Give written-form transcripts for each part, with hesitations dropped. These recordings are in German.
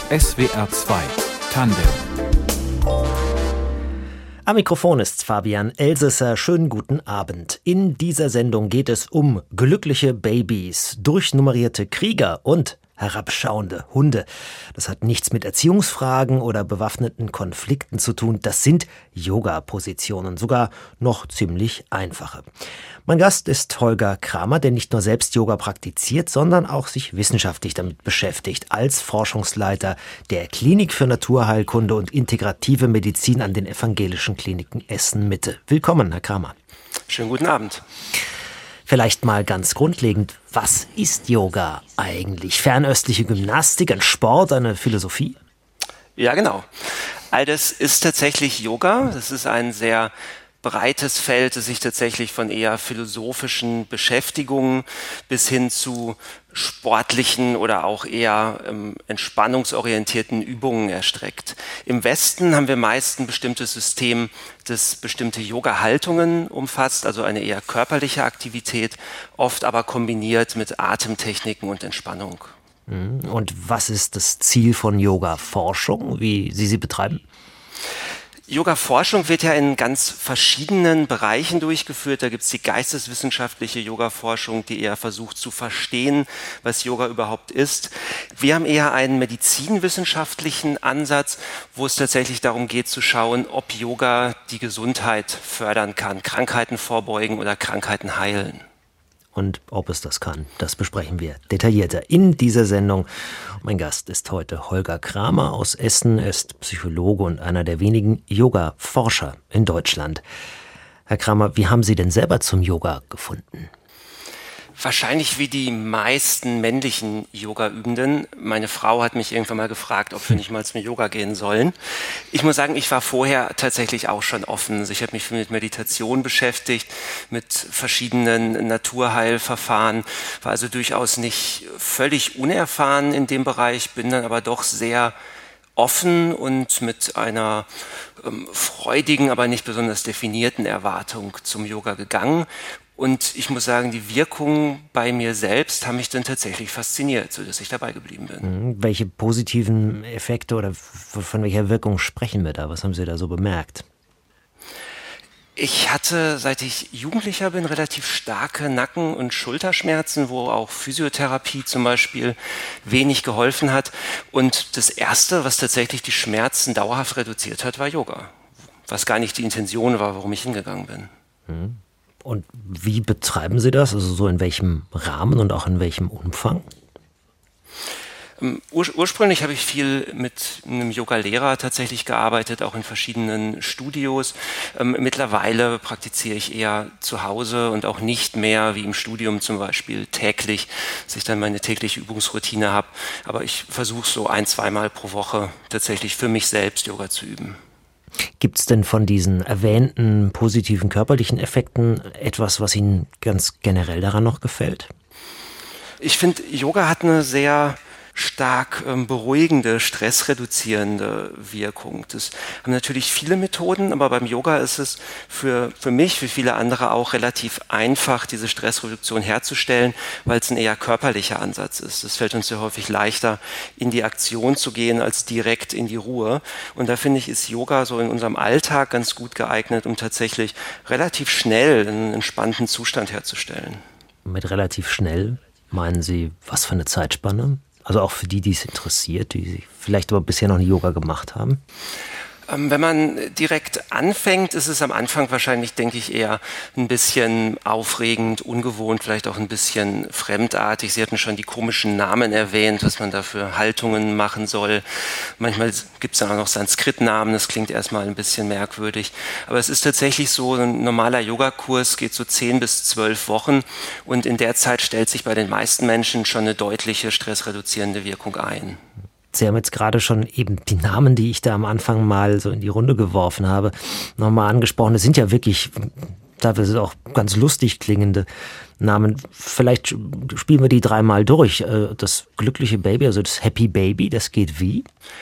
SWR 2 Tandem. Am Mikrofon ist Fabian Elsesser. Schönen guten Abend. In dieser Sendung geht es um glückliche Babys, durchnummerierte Krieger und herabschauende Hunde. Das hat nichts mit Erziehungsfragen oder bewaffneten Konflikten zu tun. Das sind Yoga-Positionen, sogar noch ziemlich einfache. Mein Gast ist Holger Kramer, der nicht nur selbst Yoga praktiziert, sondern auch sich wissenschaftlich damit beschäftigt, als Forschungsleiter der Klinik für Naturheilkunde und integrative Medizin an den evangelischen Kliniken Essen-Mitte. Willkommen, Herr Kramer. Schönen guten Abend. Vielleicht mal ganz grundlegend, was ist Yoga eigentlich? Fernöstliche Gymnastik, ein Sport, eine Philosophie? Ja, genau. All das ist tatsächlich Yoga. Das ist ein sehr breites Feld, das sich tatsächlich von eher philosophischen Beschäftigungen bis hin zu sportlichen oder auch eher entspannungsorientierten Übungen erstreckt. Im Westen haben wir meist ein bestimmtes System, das bestimmte Yoga-Haltungen umfasst, also eine eher körperliche Aktivität, oft aber kombiniert mit Atemtechniken und Entspannung. Und was ist das Ziel von Yoga-Forschung, wie Sie sie betreiben? Yoga-Forschung wird ja in ganz verschiedenen Bereichen durchgeführt. Da gibt es die geisteswissenschaftliche Yoga-Forschung, die eher versucht zu verstehen, was Yoga überhaupt ist. Wir haben eher einen medizinwissenschaftlichen Ansatz, wo es tatsächlich darum geht zu schauen, ob Yoga die Gesundheit fördern kann, Krankheiten vorbeugen oder Krankheiten heilen. Und ob es das kann, das besprechen wir detaillierter in dieser Sendung. Mein Gast ist heute Holger Kramer aus Essen. Er ist Psychologe und einer der wenigen Yoga-Forscher in Deutschland. Herr Kramer, wie haben Sie denn selber zum Yoga gefunden? Wahrscheinlich wie die meisten männlichen Yoga-Übenden. Meine Frau hat mich irgendwann mal gefragt, ob wir nicht mal zum Yoga gehen sollen. Ich muss sagen, ich war vorher tatsächlich auch schon offen. Ich habe mich viel mit Meditation beschäftigt, mit verschiedenen Naturheilverfahren, war also durchaus nicht völlig unerfahren in dem Bereich, bin dann aber doch sehr offen und mit einer freudigen, aber nicht besonders definierten Erwartung zum Yoga gegangen. Und ich muss sagen, die Wirkungen bei mir selbst haben mich dann tatsächlich fasziniert, sodass ich dabei geblieben bin. Welche positiven Effekte oder von welcher Wirkung sprechen wir da? Was haben Sie da so bemerkt? Ich hatte, seit ich Jugendlicher bin, relativ starke Nacken- und Schulterschmerzen, wo auch Physiotherapie zum Beispiel wenig geholfen hat. Und das Erste, was tatsächlich die Schmerzen dauerhaft reduziert hat, war Yoga. Was gar nicht die Intention war, warum ich hingegangen bin. Und wie betreiben Sie das? Also so in welchem Rahmen und auch in welchem Umfang? Ursprünglich habe ich viel mit einem Yoga-Lehrer tatsächlich gearbeitet, auch in verschiedenen Studios. Mittlerweile praktiziere ich eher zu Hause und auch nicht mehr wie im Studium zum Beispiel täglich, dass ich dann meine tägliche Übungsroutine habe. Aber ich versuche so 1-2 Mal pro Woche tatsächlich für mich selbst Yoga zu üben. Gibt es denn von diesen erwähnten positiven körperlichen Effekten etwas, was Ihnen ganz generell daran noch gefällt? Ich finde, Yoga hat eine sehr stark beruhigende, stressreduzierende Wirkung. Das haben natürlich viele Methoden, aber beim Yoga ist es für mich, für viele andere auch relativ einfach, diese Stressreduktion herzustellen, weil es ein eher körperlicher Ansatz ist. Es fällt uns ja häufig leichter, in die Aktion zu gehen, als direkt in die Ruhe. Und da finde ich, ist Yoga so in unserem Alltag ganz gut geeignet, um tatsächlich relativ schnell einen entspannten Zustand herzustellen. Mit relativ schnell meinen Sie, was für eine Zeitspanne? Also auch für die es interessiert, die vielleicht aber bisher noch nie Yoga gemacht haben? Wenn man direkt anfängt, ist es am Anfang wahrscheinlich, denke ich, eher ein bisschen aufregend, ungewohnt, vielleicht auch ein bisschen fremdartig. Sie hatten schon die komischen Namen erwähnt, was man da für Haltungen machen soll. Manchmal gibt es dann auch noch Sanskrit-Namen, das klingt erstmal ein bisschen merkwürdig. Aber es ist tatsächlich so, ein normaler Yogakurs geht so 10 bis 12 Wochen und in der Zeit stellt sich bei den meisten Menschen schon eine deutliche stressreduzierende Wirkung ein. Sie haben jetzt gerade schon eben die Namen, die ich da am Anfang mal so in die Runde geworfen habe, nochmal angesprochen. Das sind ja wirklich teilweise auch ganz lustig klingende Namen. Vielleicht spielen wir die 3 mal durch. Das glückliche Baby, also das Happy Baby, das geht wie?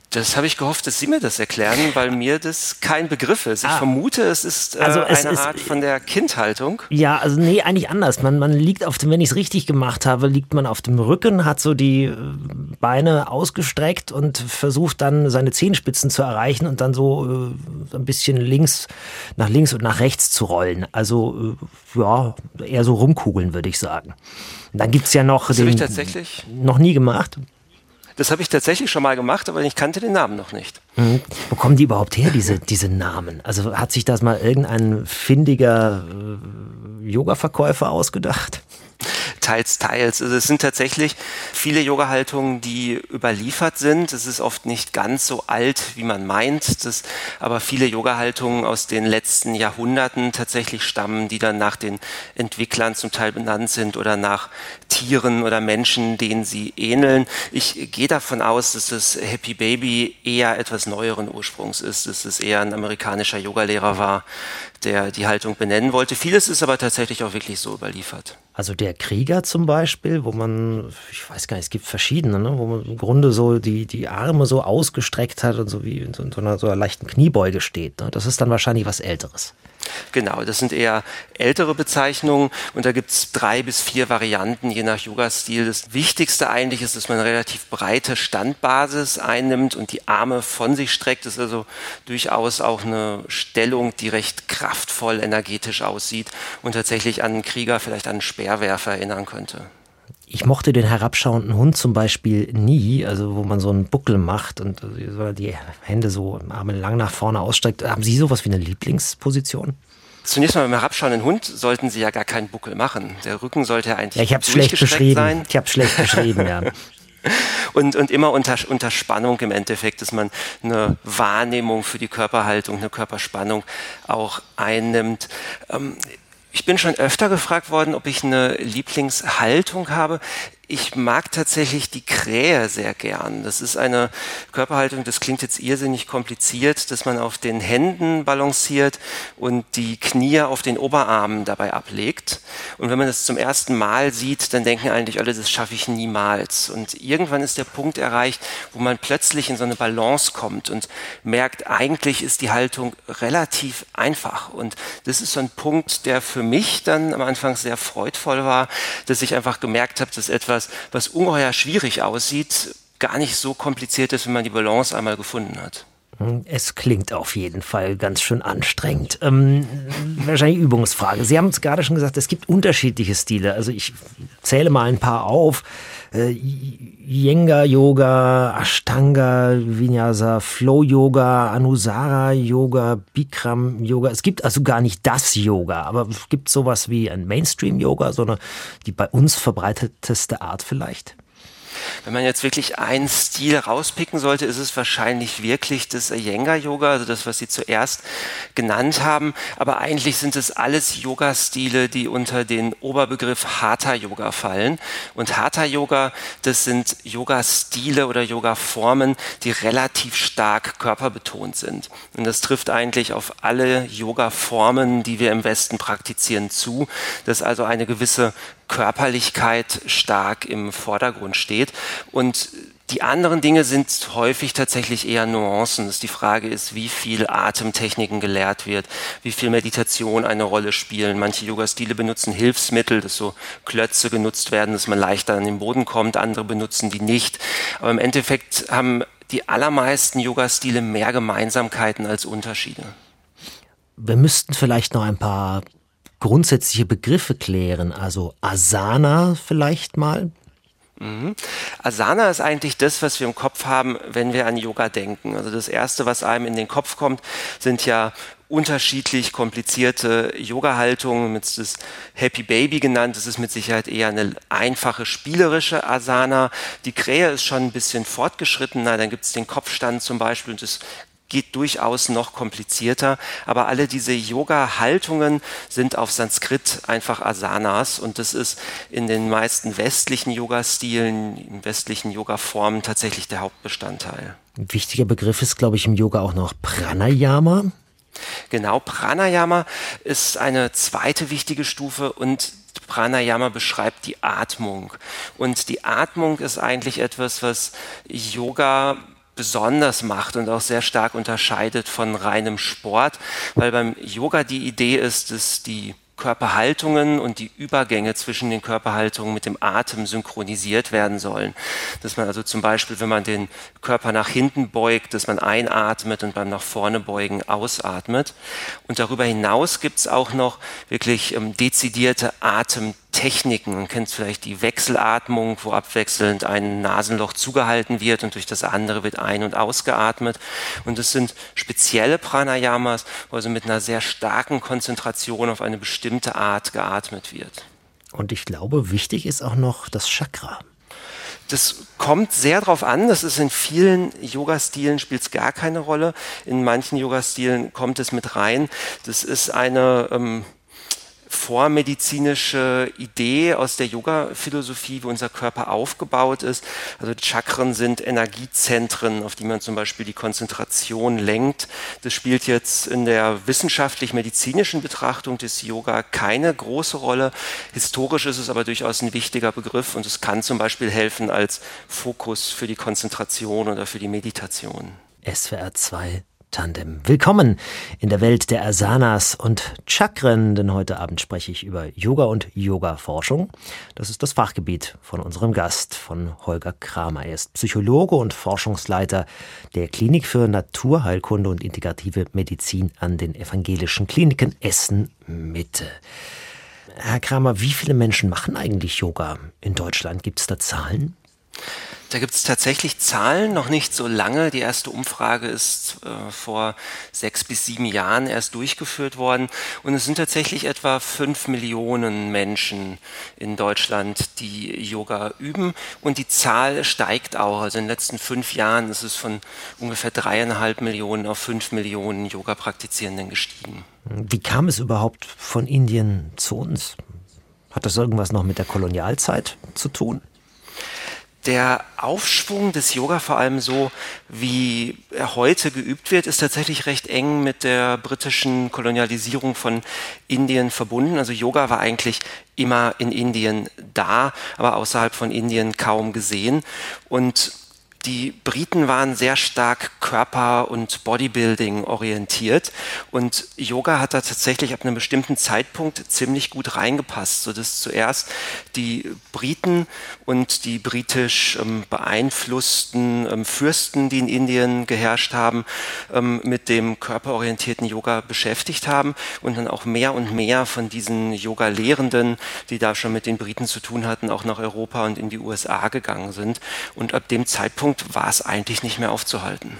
Das habe ich gehofft, dass Sie mir das erklären, weil mir das kein Begriff ist. Ich vermute, es ist eine Art von der Kindhaltung. Ja, also nee, eigentlich anders. Man liegt auf dem, wenn ich es richtig gemacht habe, liegt man auf dem Rücken, hat so die Beine ausgestreckt und versucht dann seine Zehenspitzen zu erreichen und dann so ein bisschen nach links und nach rechts zu rollen. Also ja, eher so rumkugeln, würde ich sagen. Und dann gibt's ja noch Das habe ich tatsächlich noch nie gemacht. Das habe ich tatsächlich schon mal gemacht, aber ich kannte den Namen noch nicht. Wo kommen die überhaupt her, diese Namen? Also hat sich das mal irgendein findiger Yoga-Verkäufer ausgedacht? Teils. Also es sind tatsächlich viele Yoga-Haltungen, die überliefert sind. Es ist oft nicht ganz so alt, wie man meint, aber viele Yoga-Haltungen aus den letzten Jahrhunderten tatsächlich stammen, die dann nach den Entwicklern zum Teil benannt sind oder nach Tieren oder Menschen, denen sie ähneln. Ich gehe davon aus, dass das Happy Baby eher etwas neueren Ursprungs ist, dass es eher ein amerikanischer Yogalehrer war, der die Haltung benennen wollte. Vieles ist aber tatsächlich auch wirklich so überliefert. Also der Krieger zum Beispiel, wo man, ich weiß gar nicht, es gibt verschiedene, ne, wo man im Grunde so die Arme so ausgestreckt hat und so wie in so einer leichten Kniebeuge steht. Ne? Das ist dann wahrscheinlich was Älteres. Genau, das sind eher ältere Bezeichnungen und da gibt es 3 bis 4 Varianten, je nach Yoga-Stil. Das Wichtigste eigentlich ist, dass man eine relativ breite Standbasis einnimmt und die Arme von sich streckt. Das ist also durchaus auch eine Stellung, die recht kraftvoll, energetisch aussieht und tatsächlich an einen Krieger, vielleicht an einen Speerwerfer erinnern könnte. Ich mochte den herabschauenden Hund zum Beispiel nie, also wo man so einen Buckel macht und die Hände so Arme lang nach vorne ausstreckt. Haben Sie sowas wie eine Lieblingsposition? Zunächst mal beim herabschauenden Hund sollten Sie ja gar keinen Buckel machen. Der Rücken sollte ja eigentlich durchgestreckt sein. Ich habe es schlecht beschrieben, ja. Und immer unter Spannung im Endeffekt, dass man eine Wahrnehmung für die Körperhaltung, eine Körperspannung auch einnimmt. Ich bin schon öfter gefragt worden, ob ich eine Lieblingshaltung habe. Ich mag tatsächlich die Krähe sehr gern. Das ist eine Körperhaltung, das klingt jetzt irrsinnig kompliziert, dass man auf den Händen balanciert und die Knie auf den Oberarmen dabei ablegt. Und wenn man das zum ersten Mal sieht, dann denken eigentlich alle, das schaffe ich niemals. Und irgendwann ist der Punkt erreicht, wo man plötzlich in so eine Balance kommt und merkt, eigentlich ist die Haltung relativ einfach. Und das ist so ein Punkt, der für mich dann am Anfang sehr freudvoll war, dass ich einfach gemerkt habe, dass etwas, was ungeheuer schwierig aussieht, gar nicht so kompliziert ist, wenn man die Balance einmal gefunden hat. Es klingt auf jeden Fall ganz schön anstrengend. Wahrscheinlich Übungsfrage. Sie haben es gerade schon gesagt, es gibt unterschiedliche Stile. Also ich zähle mal ein paar auf. Iyengar-Yoga, Ashtanga, Vinyasa, Flow-Yoga, Anusara-Yoga, Bikram-Yoga. Es gibt also gar nicht das Yoga, aber es gibt sowas wie ein Mainstream-Yoga, sondern die bei uns verbreiteteste Art vielleicht. Wenn man jetzt wirklich einen Stil rauspicken sollte, ist es wahrscheinlich wirklich das Iyengar-Yoga, also das, was Sie zuerst genannt haben. Aber eigentlich sind es alles Yoga-Stile, die unter den Oberbegriff Hatha-Yoga fallen. Und Hatha-Yoga, das sind Yoga-Stile oder Yoga-Formen, die relativ stark körperbetont sind. Und das trifft eigentlich auf alle Yoga-Formen, die wir im Westen praktizieren, zu, dass also eine gewisse Körperlichkeit stark im Vordergrund steht. Und die anderen Dinge sind häufig tatsächlich eher Nuancen. Dass die Frage ist, wie viel Atemtechniken gelehrt wird, wie viel Meditation eine Rolle spielen. Manche Yoga-Stile benutzen Hilfsmittel, dass so Klötze genutzt werden, dass man leichter an den Boden kommt. Andere benutzen die nicht. Aber im Endeffekt haben die allermeisten Yoga-Stile mehr Gemeinsamkeiten als Unterschiede. Wir müssten vielleicht noch ein paar grundsätzliche Begriffe klären, also Asana vielleicht mal. Asana ist eigentlich das, was wir im Kopf haben, wenn wir an Yoga denken. Also das Erste, was einem in den Kopf kommt, sind ja unterschiedlich komplizierte Yoga-Haltungen, mit das Happy Baby genannt. Das ist mit Sicherheit eher eine einfache, spielerische Asana. Die Krähe ist schon ein bisschen fortgeschrittener. Dann gibt es den Kopfstand zum Beispiel und das geht durchaus noch komplizierter, aber alle diese Yoga-Haltungen sind auf Sanskrit einfach Asanas und das ist in den meisten westlichen Yoga-Stilen, in westlichen Yoga-Formen tatsächlich der Hauptbestandteil. Ein wichtiger Begriff ist, glaube ich, im Yoga auch noch Pranayama. Genau, Pranayama ist eine zweite wichtige Stufe und Pranayama beschreibt die Atmung und die Atmung ist eigentlich etwas, was Yoga besonders macht und auch sehr stark unterscheidet von reinem Sport, weil beim Yoga die Idee ist, dass die Körperhaltungen und die Übergänge zwischen den Körperhaltungen mit dem Atem synchronisiert werden sollen. Dass man also zum Beispiel, wenn man den Körper nach hinten beugt, dass man einatmet und beim nach vorne beugen ausatmet. Und darüber hinaus gibt es auch noch wirklich dezidierte Atemtechniken. Man kennt vielleicht die Wechselatmung, wo abwechselnd ein Nasenloch zugehalten wird und durch das andere wird ein- und ausgeatmet. Und das sind spezielle Pranayamas, wo also mit einer sehr starken Konzentration auf eine bestimmte Art geatmet wird. Und ich glaube, wichtig ist auch noch das Chakra. Das kommt sehr drauf an. Das ist in vielen Yoga-Stilen spielt es gar keine Rolle. In manchen Yoga-Stilen kommt es mit rein. Das ist eine vormedizinische Idee aus der Yoga-Philosophie, wie unser Körper aufgebaut ist. Also Chakren sind Energiezentren, auf die man zum Beispiel die Konzentration lenkt. Das spielt jetzt in der wissenschaftlich-medizinischen Betrachtung des Yoga keine große Rolle. Historisch ist es aber durchaus ein wichtiger Begriff und es kann zum Beispiel helfen als Fokus für die Konzentration oder für die Meditation. SWR 2 Tandem. Willkommen in der Welt der Asanas und Chakren, denn heute Abend spreche ich über Yoga und Yoga-Forschung. Das ist das Fachgebiet von unserem Gast, von Holger Kramer. Er ist Psychologe und Forschungsleiter der Klinik für Naturheilkunde und integrative Medizin an den Evangelischen Kliniken Essen-Mitte. Herr Kramer, wie viele Menschen machen eigentlich Yoga in Deutschland? Gibt es da Zahlen? Da gibt es tatsächlich Zahlen, noch nicht so lange. Die erste Umfrage ist vor 6 bis 7 Jahren erst durchgeführt worden. Und es sind tatsächlich etwa 5 Millionen Menschen in Deutschland, die Yoga üben. Und die Zahl steigt auch. Also in den letzten 5 Jahren ist es von ungefähr 3,5 Millionen auf 5 Millionen Yoga-Praktizierenden gestiegen. Wie kam es überhaupt von Indien zu uns? Hat das irgendwas noch mit der Kolonialzeit zu tun? Der Aufschwung des Yoga, vor allem so wie er heute geübt wird, ist tatsächlich recht eng mit der britischen Kolonialisierung von Indien verbunden. Also Yoga war eigentlich immer in Indien da, aber außerhalb von Indien kaum gesehen. Und die Briten waren sehr stark Körper- und Bodybuilding orientiert und Yoga hat da tatsächlich ab einem bestimmten Zeitpunkt ziemlich gut reingepasst, sodass zuerst die Briten und die britisch beeinflussten Fürsten, die in Indien geherrscht haben, mit dem körperorientierten Yoga beschäftigt haben und dann auch mehr und mehr von diesen Yoga-Lehrenden, die da schon mit den Briten zu tun hatten, auch nach Europa und in die USA gegangen sind. Und ab dem Zeitpunkt war es eigentlich nicht mehr aufzuhalten.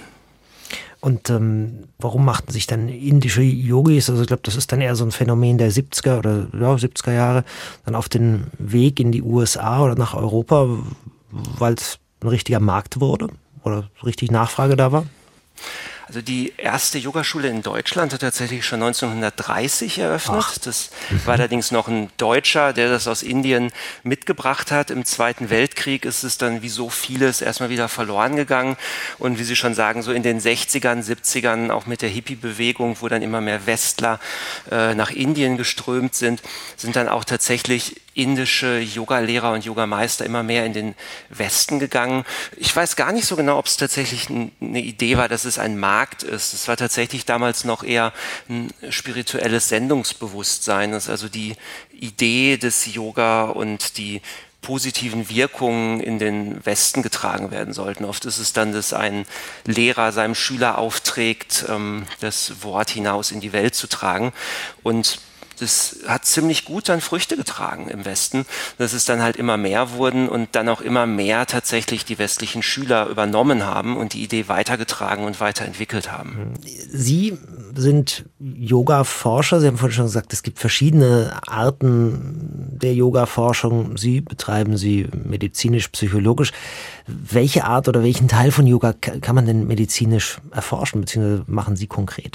Und warum machten sich dann indische Yogis, also ich glaube, das ist dann eher so ein Phänomen der 70er oder 70er Jahre, dann auf den Weg in die USA oder nach Europa, weil es ein richtiger Markt wurde oder richtig Nachfrage da war? Also die erste Yogaschule in Deutschland hat tatsächlich schon 1930 eröffnet. Das war allerdings noch ein Deutscher, der das aus Indien mitgebracht hat. Im Zweiten Weltkrieg ist es dann wie so vieles erstmal wieder verloren gegangen. Und wie Sie schon sagen, so in den 60ern, 70ern, auch mit der Hippie-Bewegung, wo dann immer mehr Westler nach Indien geströmt sind dann auch tatsächlich indische Yoga-Lehrer und Yogameister immer mehr in den Westen gegangen. Ich weiß gar nicht so genau, ob es tatsächlich eine Idee war, dass es ein Markt ist. Es war tatsächlich damals noch eher ein spirituelles Sendungsbewusstsein. Das ist also die Idee des Yoga und die positiven Wirkungen in den Westen getragen werden sollten. Oft ist es dann, dass ein Lehrer seinem Schüler aufträgt, das Wort hinaus in die Welt zu tragen. Und das hat ziemlich gut dann Früchte getragen im Westen, dass es dann halt immer mehr wurden und dann auch immer mehr tatsächlich die westlichen Schüler übernommen haben und die Idee weitergetragen und weiterentwickelt haben. Sie sind Yoga-Forscher. Sie haben vorhin schon gesagt, es gibt verschiedene Arten der Yoga-Forschung. Sie betreiben sie medizinisch-psychologisch. Welche Art oder welchen Teil von Yoga kann man denn medizinisch erforschen, beziehungsweise machen Sie konkret?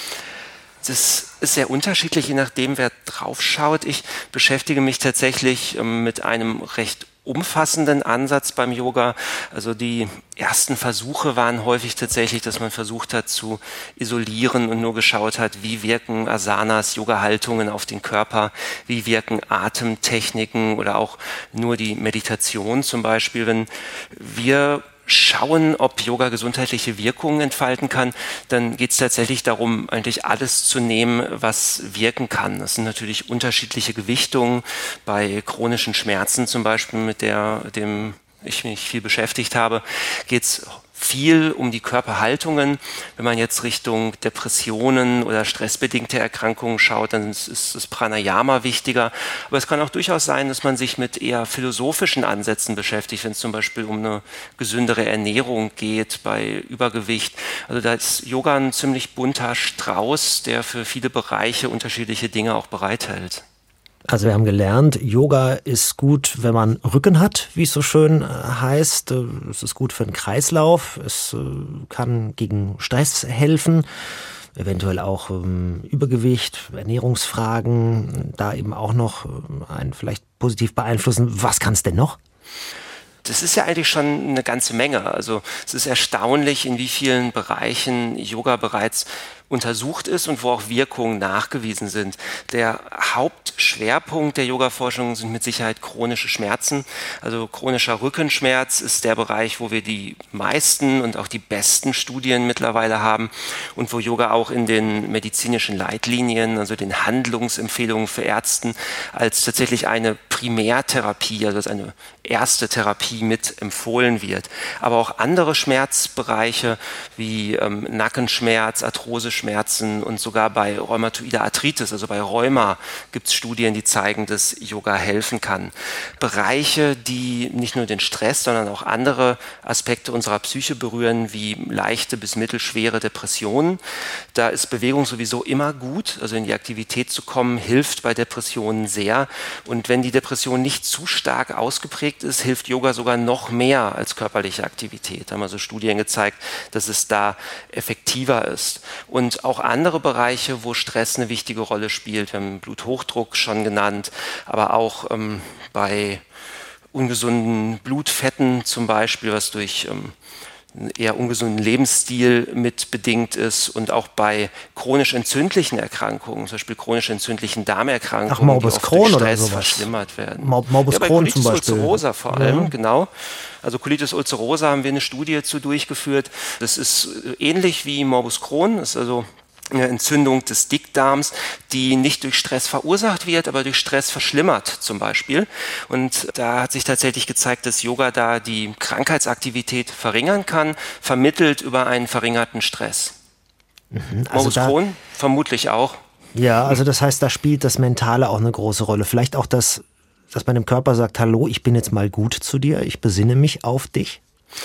Das ist sehr unterschiedlich, je nachdem, wer drauf schaut. Ich beschäftige mich tatsächlich mit einem recht umfassenden Ansatz beim Yoga. Also die ersten Versuche waren häufig tatsächlich, dass man versucht hat zu isolieren und nur geschaut hat, wie wirken Asanas, Yoga-Haltungen auf den Körper, wie wirken Atemtechniken oder auch nur die Meditation zum Beispiel. Wenn wir schauen, ob Yoga gesundheitliche Wirkungen entfalten kann, dann geht es tatsächlich darum, eigentlich alles zu nehmen, was wirken kann. Das sind natürlich unterschiedliche Gewichtungen. Bei chronischen Schmerzen zum Beispiel, mit dem ich mich viel beschäftigt habe, geht es viel um die Körperhaltungen. Wenn man jetzt Richtung Depressionen oder stressbedingte Erkrankungen schaut, dann ist das Pranayama wichtiger. Aber es kann auch durchaus sein, dass man sich mit eher philosophischen Ansätzen beschäftigt, wenn es zum Beispiel um eine gesündere Ernährung geht bei Übergewicht. Also da ist Yoga ein ziemlich bunter Strauß, der für viele Bereiche unterschiedliche Dinge auch bereithält. Also wir haben gelernt, Yoga ist gut, wenn man Rücken hat, wie es so schön heißt. Es ist gut für den Kreislauf. Es kann gegen Stress helfen. Eventuell auch Übergewicht, Ernährungsfragen, da eben auch noch einen vielleicht positiv beeinflussen. Was kann es denn noch? Das ist ja eigentlich schon eine ganze Menge. Also es ist erstaunlich, in wie vielen Bereichen Yoga bereits untersucht ist und wo auch Wirkungen nachgewiesen sind. Der Hauptschwerpunkt der Yoga-Forschung sind mit Sicherheit chronische Schmerzen. Also chronischer Rückenschmerz ist der Bereich, wo wir die meisten und auch die besten Studien mittlerweile haben und wo Yoga auch in den medizinischen Leitlinien, also den Handlungsempfehlungen für Ärzte, als tatsächlich eine Primärtherapie, also als eine erste Therapie mit empfohlen wird. Aber auch andere Schmerzbereiche wie Nackenschmerz, Arthroseschmerzen und sogar bei rheumatoider Arthritis, also bei Rheuma, gibt es Studien, die zeigen, dass Yoga helfen kann. Bereiche, die nicht nur den Stress, sondern auch andere Aspekte unserer Psyche berühren, wie leichte bis mittelschwere Depressionen. Da ist Bewegung sowieso immer gut, also in die Aktivität zu kommen, hilft bei Depressionen sehr. Und wenn die Depression nicht zu stark ausgeprägt ist, hilft Yoga sogar noch mehr als körperliche Aktivität. Da haben also Studien gezeigt, dass es da effektiver ist. Und auch andere Bereiche, wo Stress eine wichtige Rolle spielt. Wir haben Bluthochdruck schon genannt, aber auch bei ungesunden Blutfetten zum Beispiel, was durch einen eher ungesunden Lebensstil mit bedingt ist und auch bei chronisch entzündlichen Erkrankungen, zum Beispiel chronisch entzündlichen Darmerkrankungen, Morbus die oft Crohn durch oder Stress sowas. verschlimmert werden. Morbus bei Crohn Colitis zum Beispiel. ulcerosa vor allem, genau. Also Colitis ulcerosa haben wir eine Studie zu durchgeführt. Das ist ähnlich wie Morbus Crohn, das ist also eine Entzündung des Dickdarms, die nicht durch Stress verursacht wird, aber durch Stress verschlimmert zum Beispiel. Und da hat sich tatsächlich gezeigt, dass Yoga da die Krankheitsaktivität verringern kann, vermittelt über einen verringerten Stress. Also Morbus Crohn vermutlich auch. Ja, also das heißt, da spielt das Mentale auch eine große Rolle. Vielleicht auch das, dass man dem Körper sagt, hallo, ich bin jetzt mal gut zu dir, ich besinne mich auf dich.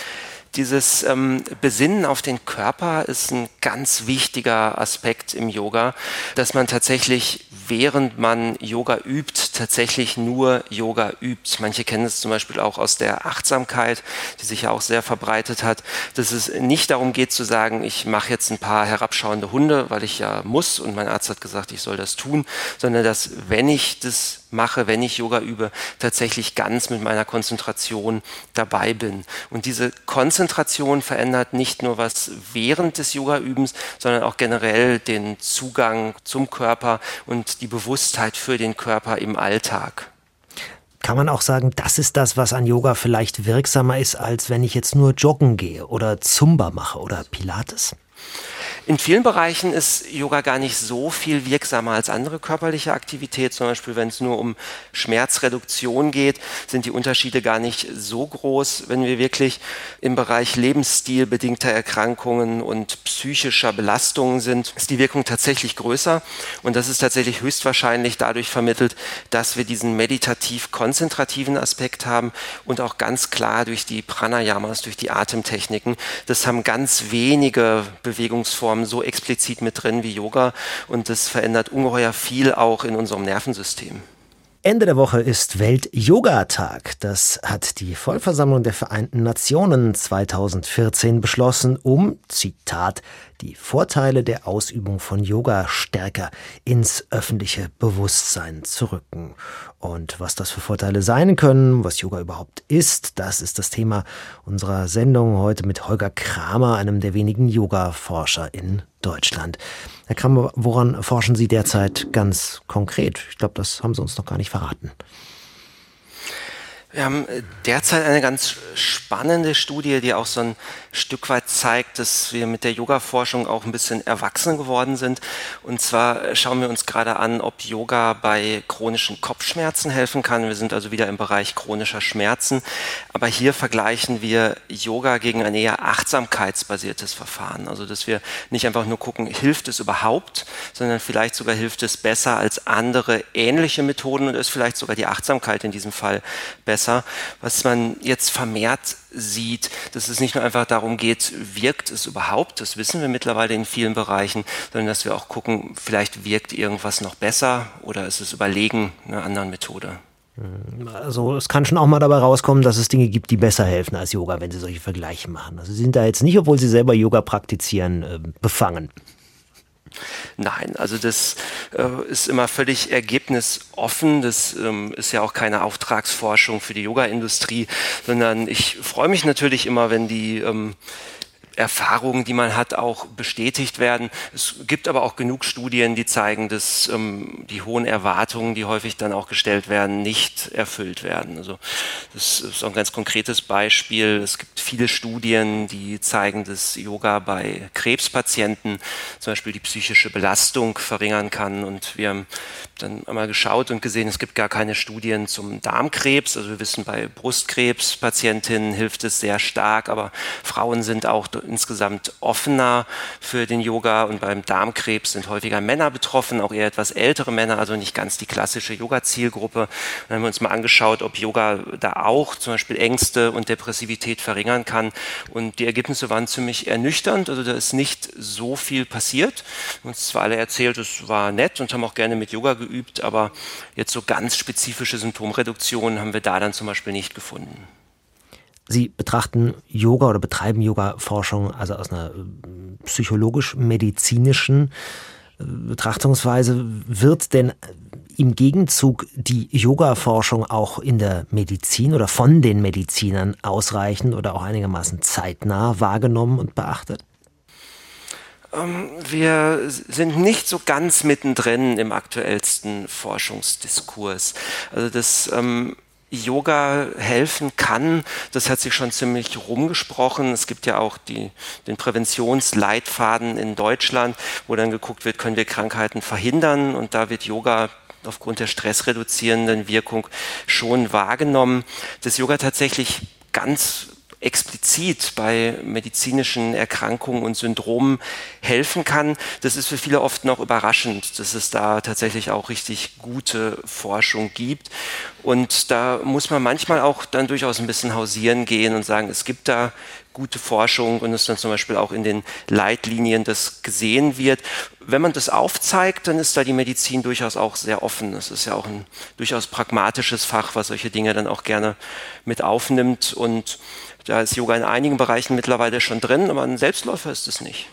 Dieses Besinnen auf den Körper ist ein ganz wichtiger Aspekt im Yoga, dass man tatsächlich, während man Yoga übt, tatsächlich nur Yoga übt. Manche kennen es zum Beispiel auch aus der Achtsamkeit, die sich ja auch sehr verbreitet hat, dass es nicht darum geht zu sagen, ich mache jetzt ein paar herabschauende Hunde, weil ich ja muss und mein Arzt hat gesagt, ich soll das tun, sondern dass, wenn ich das mache, wenn ich Yoga übe, tatsächlich ganz mit meiner Konzentration dabei bin. Und diese Konzentration verändert nicht nur was während des Yoga-Übens, sondern auch generell den Zugang zum Körper und die Bewusstheit für den Körper im Alltag. Kann man auch sagen, das ist das, was an Yoga vielleicht wirksamer ist, als wenn ich jetzt nur joggen gehe oder Zumba mache oder Pilates? In vielen Bereichen ist Yoga gar nicht so viel wirksamer als andere körperliche Aktivität. Zum Beispiel, wenn es nur um Schmerzreduktion geht, sind die Unterschiede gar nicht so groß. Wenn wir wirklich im Bereich lebensstilbedingter Erkrankungen und psychischer Belastungen sind, ist die Wirkung tatsächlich größer. Und das ist tatsächlich höchstwahrscheinlich dadurch vermittelt, dass wir diesen meditativ-konzentrativen Aspekt haben und auch ganz klar durch die Pranayamas, durch die Atemtechniken. Das haben ganz wenige Bewegungsformen so explizit mit drin wie Yoga und das verändert ungeheuer viel auch in unserem Nervensystem. Ende der Woche ist Welt-Yoga-Tag. Das hat die Vollversammlung der Vereinten Nationen 2014 beschlossen, um, Zitat, die Vorteile der Ausübung von Yoga stärker ins öffentliche Bewusstsein zu rücken. Und was das für Vorteile sein können, was Yoga überhaupt ist, das ist das Thema unserer Sendung heute mit Holger Kramer, einem der wenigen Yoga-Forscher in Deutschland. Herr Kramer, woran forschen Sie derzeit ganz konkret? Ich glaube, das haben Sie uns noch gar nicht verraten. Wir haben derzeit eine ganz spannende Studie, die auch so ein Stück weit zeigt, dass wir mit der Yoga-Forschung auch ein bisschen erwachsen geworden sind. Und zwar schauen wir uns gerade an, ob Yoga bei chronischen Kopfschmerzen helfen kann. Wir sind also wieder im Bereich chronischer Schmerzen. Aber hier vergleichen wir Yoga gegen ein eher achtsamkeitsbasiertes Verfahren. Also dass wir nicht einfach nur gucken, hilft es überhaupt, sondern vielleicht sogar hilft es besser als andere ähnliche Methoden und ist vielleicht sogar die Achtsamkeit in diesem Fall besser. Was man jetzt vermehrt sieht, dass es nicht nur einfach darum geht, wirkt es überhaupt, das wissen wir mittlerweile in vielen Bereichen, sondern dass wir auch gucken, vielleicht wirkt irgendwas noch besser oder ist es überlegen einer anderen Methode. Also es kann schon auch mal dabei rauskommen, dass es Dinge gibt, die besser helfen als Yoga, wenn Sie solche Vergleiche machen. Also Sie sind da jetzt nicht, obwohl Sie selber Yoga praktizieren, befangen. Nein, also das ist immer völlig ergebnisoffen. Das ist ja auch keine Auftragsforschung für die Yoga-Industrie, sondern ich freue mich natürlich immer, wenn die Erfahrungen, die man hat, auch bestätigt werden. Es gibt aber auch genug Studien, die zeigen, dass die hohen Erwartungen, die häufig dann auch gestellt werden, nicht erfüllt werden. Also das ist auch ein ganz konkretes Beispiel. Es gibt viele Studien, die zeigen, dass Yoga bei Krebspatienten zum Beispiel die psychische Belastung verringern kann. Und wir haben dann einmal geschaut und gesehen, es gibt gar keine Studien zum Darmkrebs. Also wir wissen, bei Brustkrebspatientinnen hilft es sehr stark, aber Frauen sind auch insgesamt offener für den Yoga und beim Darmkrebs sind häufiger Männer betroffen, auch eher etwas ältere Männer, also nicht ganz die klassische Yoga-Zielgruppe. Dann haben wir uns mal angeschaut, ob Yoga da auch zum Beispiel Ängste und Depressivität verringern kann und die Ergebnisse waren ziemlich ernüchternd, also da ist nicht so viel passiert. Uns zwar alle erzählt, es war nett und haben auch gerne mit Yoga geübt, aber jetzt so ganz spezifische Symptomreduktionen haben wir da dann zum Beispiel nicht gefunden. Sie betrachten Yoga oder betreiben Yoga-Forschung also aus einer psychologisch-medizinischen Betrachtungsweise. Wird denn im Gegenzug die Yoga-Forschung auch in der Medizin oder von den Medizinern ausreichend oder auch einigermaßen zeitnah wahrgenommen und beachtet? Wir sind nicht so ganz mittendrin im aktuellsten Forschungsdiskurs. Also das Yoga helfen kann, das hat sich schon ziemlich rumgesprochen. Es gibt ja auch den Präventionsleitfaden in Deutschland, wo dann geguckt wird, können wir Krankheiten verhindern und da wird Yoga aufgrund der stressreduzierenden Wirkung schon wahrgenommen. Dass Yoga tatsächlich ganz explizit bei medizinischen Erkrankungen und Syndromen helfen kann. Das ist für viele oft noch überraschend, dass es da tatsächlich auch richtig gute Forschung gibt. Und da muss man manchmal auch dann durchaus ein bisschen hausieren gehen und sagen, es gibt da gute Forschung und es dann zum Beispiel auch in den Leitlinien das gesehen wird. Wenn man das aufzeigt, dann ist da die Medizin durchaus auch sehr offen. Das ist ja auch ein durchaus pragmatisches Fach, was solche Dinge dann auch gerne mit aufnimmt. Und da ist Yoga in einigen Bereichen mittlerweile schon drin, aber ein Selbstläufer ist es nicht.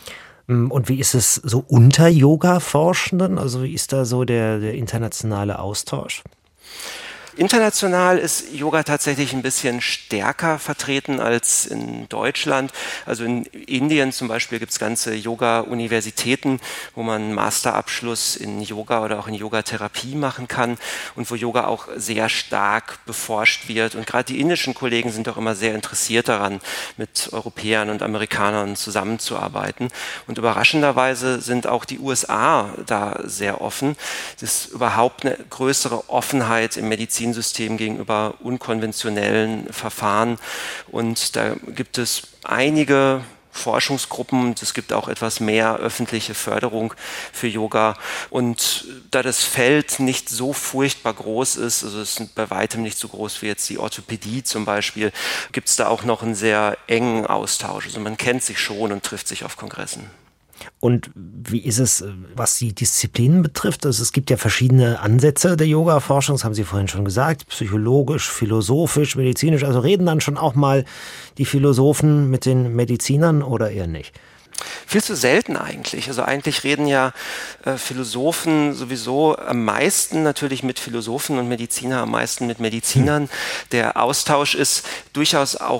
Und wie ist es so unter Yoga-Forschenden? Also wie ist da so der internationale Austausch? International ist Yoga tatsächlich ein bisschen stärker vertreten als in Deutschland. Also in Indien zum Beispiel gibt es ganze Yoga-Universitäten, wo man einen Masterabschluss in Yoga oder auch in Yogatherapie machen kann und wo Yoga auch sehr stark beforscht wird. Und gerade die indischen Kollegen sind auch immer sehr interessiert daran, mit Europäern und Amerikanern zusammenzuarbeiten. Und überraschenderweise sind auch die USA da sehr offen. Es ist überhaupt eine größere Offenheit im Medizinsystem gegenüber unkonventionellen Verfahren. Und da gibt es einige Forschungsgruppen und es gibt auch etwas mehr öffentliche Förderung für Yoga. Und da das Feld nicht so furchtbar groß ist, also es ist bei weitem nicht so groß wie jetzt die Orthopädie zum Beispiel, gibt es da auch noch einen sehr engen Austausch. Also man kennt sich schon und trifft sich auf Kongressen. Und wie ist es, was die Disziplinen betrifft? Also es gibt ja verschiedene Ansätze der Yoga-Forschung, das haben Sie vorhin schon gesagt, psychologisch, philosophisch, medizinisch. Also reden dann schon auch mal die Philosophen mit den Medizinern oder eher nicht? Viel zu selten eigentlich. Also eigentlich reden ja Philosophen sowieso am meisten natürlich mit Philosophen und Mediziner am meisten mit Medizinern. Der Austausch ist durchaus auch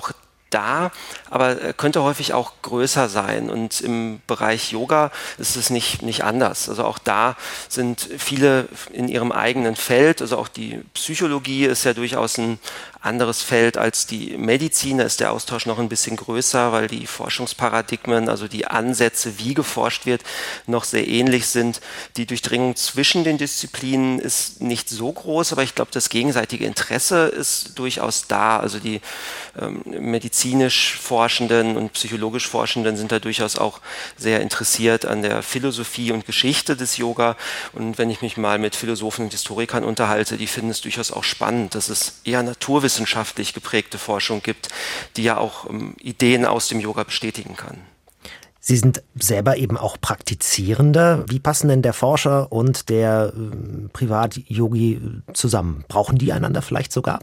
da, aber könnte häufig auch größer sein. Und im Bereich Yoga ist es nicht anders. Also auch da sind viele in ihrem eigenen Feld. Also auch die Psychologie ist ja durchaus ein anderes Feld als die Medizin. Da ist der Austausch noch ein bisschen größer, weil die Forschungsparadigmen, also die Ansätze, wie geforscht wird, noch sehr ähnlich sind. Die Durchdringung zwischen den Disziplinen ist nicht so groß, aber ich glaube, das gegenseitige Interesse ist durchaus da. Also die medizinisch Forschenden und psychologisch Forschenden sind da durchaus auch sehr interessiert an der Philosophie und Geschichte des Yoga. Und wenn ich mich mal mit Philosophen und Historikern unterhalte, die finden es durchaus auch spannend, dass es eher naturwissenschaftlich geprägte Forschung gibt, die ja auch Ideen aus dem Yoga bestätigen kann. Sie sind selber eben auch Praktizierender. Wie passen denn der Forscher und der Privat-Yogi zusammen? Brauchen die einander vielleicht sogar?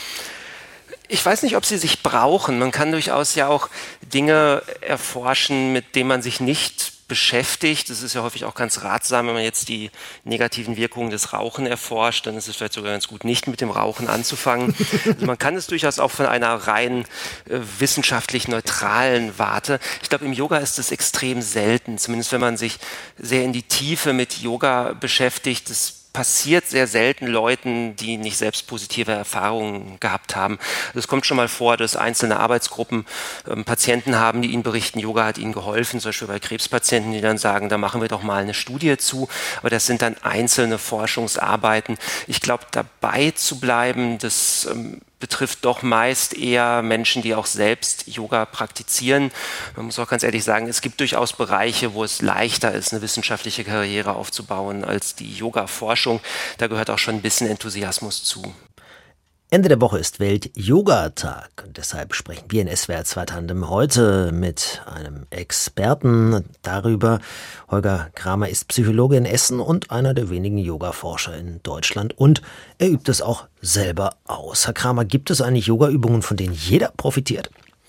Ich weiß nicht, ob sie sich brauchen. Man kann durchaus ja auch Dinge erforschen, mit denen man sich nicht beschäftigt. Das ist ja häufig auch ganz ratsam, wenn man jetzt die negativen Wirkungen des Rauchen erforscht, dann ist es vielleicht sogar ganz gut, nicht mit dem Rauchen anzufangen. Also man kann es durchaus auch von einer rein wissenschaftlich neutralen Warte. Ich glaube, im Yoga ist es extrem selten, zumindest wenn man sich sehr in die Tiefe mit Yoga beschäftigt. Das passiert sehr selten Leuten, die nicht selbst positive Erfahrungen gehabt haben. Also es kommt schon mal vor, dass einzelne Arbeitsgruppen Patienten haben, die ihnen berichten, Yoga hat ihnen geholfen, zum Beispiel bei Krebspatienten, die dann sagen, da machen wir doch mal eine Studie zu. Aber das sind dann einzelne Forschungsarbeiten. Ich glaube, dabei zu bleiben, das betrifft doch meist eher Menschen, die auch selbst Yoga praktizieren. Man muss auch ganz ehrlich sagen, es gibt durchaus Bereiche, wo es leichter ist, eine wissenschaftliche Karriere aufzubauen als die Yoga-Forschung. Da gehört auch schon ein bisschen Enthusiasmus zu. Ende der Woche ist Welt-Yoga-Tag und deshalb sprechen wir in SWR 2 Tandem heute mit einem Experten darüber. Holger Kramer ist Psychologe in Essen und einer der wenigen Yoga-Forscher in Deutschland und er übt es auch selber aus. Herr Kramer, gibt es eigentlich Yoga-Übungen, von denen jeder profitiert?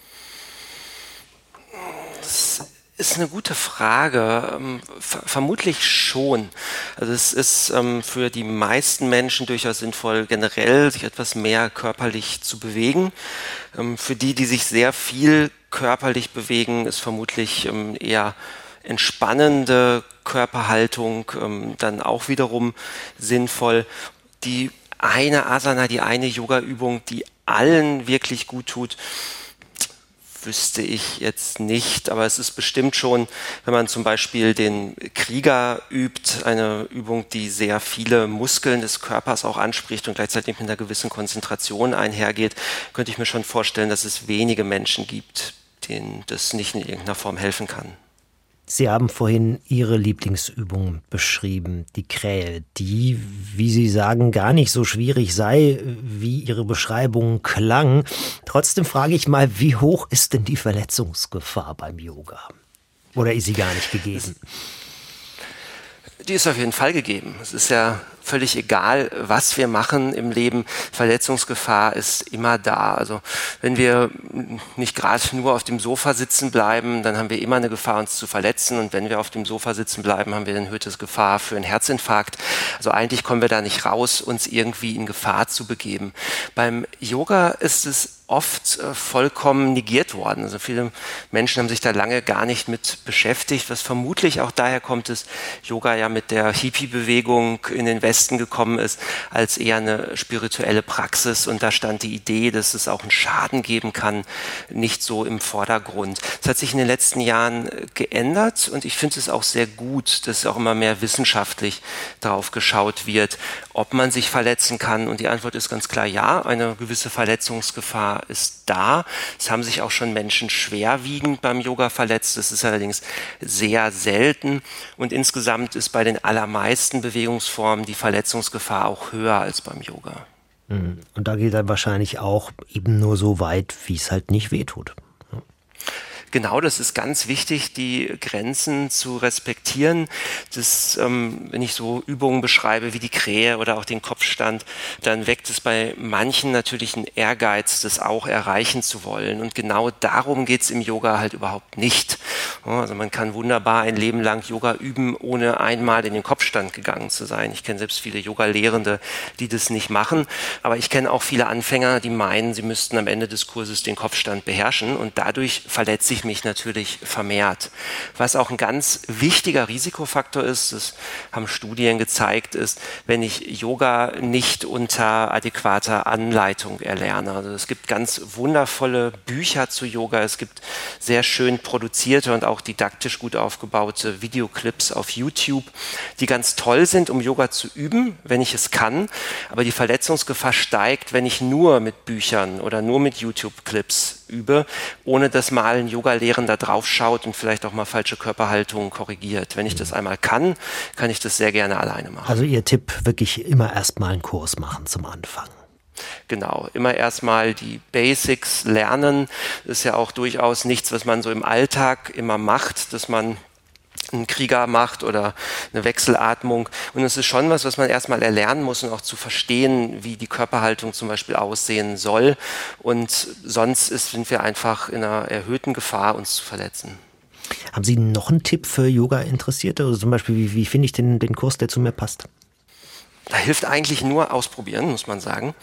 Ist eine gute Frage. Vermutlich schon. Also es ist für die meisten Menschen durchaus sinnvoll, generell sich etwas mehr körperlich zu bewegen. Für die, die sich sehr viel körperlich bewegen, ist vermutlich eher entspannende Körperhaltung dann auch wiederum sinnvoll. Die eine Asana, die eine Yoga-Übung, die allen wirklich gut tut, wüsste ich jetzt nicht, aber es ist bestimmt schon, wenn man zum Beispiel den Krieger übt, eine Übung, die sehr viele Muskeln des Körpers auch anspricht und gleichzeitig mit einer gewissen Konzentration einhergeht, könnte ich mir schon vorstellen, dass es wenige Menschen gibt, denen das nicht in irgendeiner Form helfen kann. Sie haben vorhin Ihre Lieblingsübung beschrieben, die Krähe, die, wie Sie sagen, gar nicht so schwierig sei, wie Ihre Beschreibung klang. Trotzdem frage ich mal, wie hoch ist denn die Verletzungsgefahr beim Yoga? Oder ist sie gar nicht gegeben? Die ist auf jeden Fall gegeben. Es ist ja völlig egal, was wir machen im Leben. Verletzungsgefahr ist immer da. Also wenn wir nicht gerade nur auf dem Sofa sitzen bleiben, dann haben wir immer eine Gefahr, uns zu verletzen. Und wenn wir auf dem Sofa sitzen bleiben, haben wir eine erhöhte Gefahr für einen Herzinfarkt. Also eigentlich kommen wir da nicht raus, uns irgendwie in Gefahr zu begeben. Beim Yoga ist es oft vollkommen negiert worden. Also viele Menschen haben sich da lange gar nicht mit beschäftigt, was vermutlich auch daher kommt, dass Yoga ja mit der Hippie-Bewegung in den Westen gekommen ist, als eher eine spirituelle Praxis und da stand die Idee, dass es auch einen Schaden geben kann, nicht so im Vordergrund. Das hat sich in den letzten Jahren geändert und ich finde es auch sehr gut, dass auch immer mehr wissenschaftlich darauf geschaut wird, ob man sich verletzen kann und die Antwort ist ganz klar ja, eine gewisse Verletzungsgefahr ist da. Es haben sich auch schon Menschen schwerwiegend beim Yoga verletzt. Das ist allerdings sehr selten. Und insgesamt ist bei den allermeisten Bewegungsformen die Verletzungsgefahr auch höher als beim Yoga. Und da geht dann wahrscheinlich auch eben nur so weit, wie es halt nicht wehtut. Genau, das ist ganz wichtig, die Grenzen zu respektieren. Wenn ich so Übungen beschreibe wie die Krähe oder auch den Kopfstand, dann weckt es bei manchen natürlich einen Ehrgeiz, das auch erreichen zu wollen. Und genau darum geht es im Yoga halt überhaupt nicht. Also man kann wunderbar ein Leben lang Yoga üben, ohne einmal in den Kopfstand gegangen zu sein. Ich kenne selbst viele Yoga-Lehrende, die das nicht machen. Aber ich kenne auch viele Anfänger, die meinen, sie müssten am Ende des Kurses den Kopfstand beherrschen. Und dadurch verletze ich mich natürlich vermehrt. Was auch ein ganz wichtiger Risikofaktor ist, das haben Studien gezeigt, ist, wenn ich Yoga nicht unter adäquater Anleitung erlerne. Also es gibt ganz wundervolle Bücher zu Yoga. Es gibt sehr schön produzierte und auch didaktisch gut aufgebaute Videoclips auf YouTube, die ganz toll sind, um Yoga zu üben, wenn ich es kann. Aber die Verletzungsgefahr steigt, wenn ich nur mit Büchern oder nur mit YouTube-Clips übe, ohne dass mal ein Yoga-Lehrender drauf schaut und vielleicht auch mal falsche Körperhaltungen korrigiert. Wenn ich das einmal kann ich das sehr gerne alleine machen. Also Ihr Tipp, wirklich immer erstmal einen Kurs machen zum Anfang. Genau, immer erstmal die Basics lernen. Das ist ja auch durchaus nichts, was man so im Alltag immer macht, dass man einen Krieger macht oder eine Wechselatmung. Und es ist schon was man erstmal erlernen muss und auch zu verstehen, wie die Körperhaltung zum Beispiel aussehen soll. Und sonst sind wir einfach in einer erhöhten Gefahr, uns zu verletzen. Haben Sie noch einen Tipp für Yoga-Interessierte? Also zum Beispiel, wie finde ich den Kurs, der zu mir passt? Da hilft eigentlich nur ausprobieren, muss man sagen.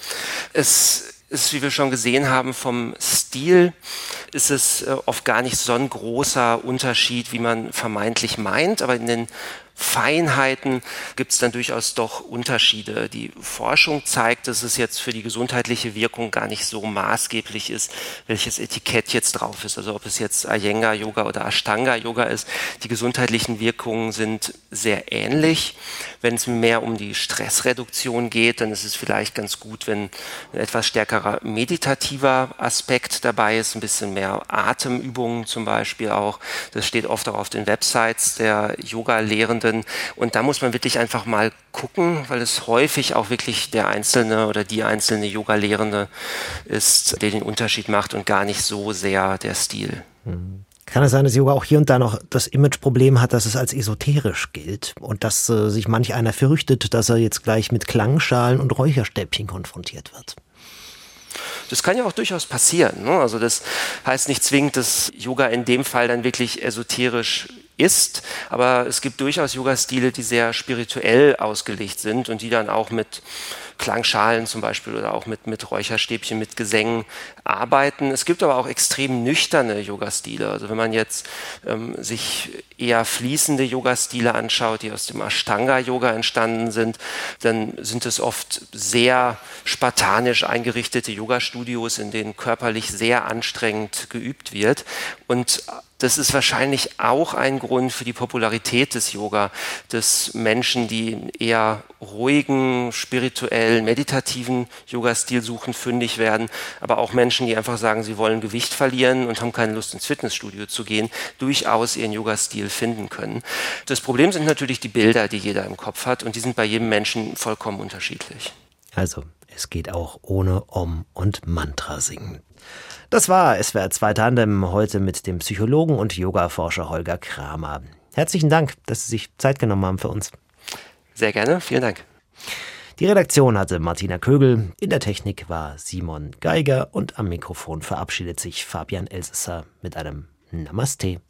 Es ist, wie wir schon gesehen haben, vom Stil ist es oft gar nicht so ein großer Unterschied, wie man vermeintlich meint, aber in den Feinheiten gibt es dann durchaus doch Unterschiede. Die Forschung zeigt, dass es jetzt für die gesundheitliche Wirkung gar nicht so maßgeblich ist, welches Etikett jetzt drauf ist. Also ob es jetzt Iyengar-Yoga oder Ashtanga-Yoga ist. Die gesundheitlichen Wirkungen sind sehr ähnlich. Wenn es mehr um die Stressreduktion geht, dann ist es vielleicht ganz gut, wenn ein etwas stärkerer meditativer Aspekt dabei ist, ein bisschen mehr Atemübungen zum Beispiel auch. Das steht oft auch auf den Websites der Yoga-Lehrenden. Und da muss man wirklich einfach mal gucken, weil es häufig auch wirklich der Einzelne oder die einzelne Yoga-Lehrende ist, der den Unterschied macht und gar nicht so sehr der Stil. Kann es sein, dass Yoga auch hier und da noch das Imageproblem hat, dass es als esoterisch gilt und dass sich manch einer fürchtet, dass er jetzt gleich mit Klangschalen und Räucherstäbchen konfrontiert wird? Das kann ja auch durchaus passieren, ne? Also das heißt nicht zwingend, dass Yoga in dem Fall dann wirklich esoterisch ist, aber es gibt durchaus Yoga-Stile, die sehr spirituell ausgelegt sind und die dann auch mit Klangschalen zum Beispiel oder auch mit Räucherstäbchen, mit Gesängen arbeiten. Es gibt aber auch extrem nüchterne Yoga-Stile. Also wenn man jetzt sich eher fließende Yoga-Stile anschaut, die aus dem Ashtanga-Yoga entstanden sind, dann sind es oft sehr spartanisch eingerichtete Yoga-Studios, in denen körperlich sehr anstrengend geübt wird. Und das ist wahrscheinlich auch ein Grund für die Popularität des Yoga, dass Menschen, die einen eher ruhigen, spirituellen, meditativen Yoga-Stil suchen, fündig werden, aber auch Menschen, die einfach sagen, sie wollen Gewicht verlieren und haben keine Lust ins Fitnessstudio zu gehen, durchaus ihren Yoga-Stil finden können. Das Problem sind natürlich die Bilder, die jeder im Kopf hat und die sind bei jedem Menschen vollkommen unterschiedlich. Also, es geht auch ohne Om und Mantra singen. Das war SWR 2 Tandem heute mit dem Psychologen und Yoga-Forscher Holger Kramer. Herzlichen Dank, dass Sie sich Zeit genommen haben für uns. Sehr gerne, vielen Dank. Die Redaktion hatte Martina Kögel, in der Technik war Simon Geiger und am Mikrofon verabschiedet sich Fabian Elsesser mit einem Namaste.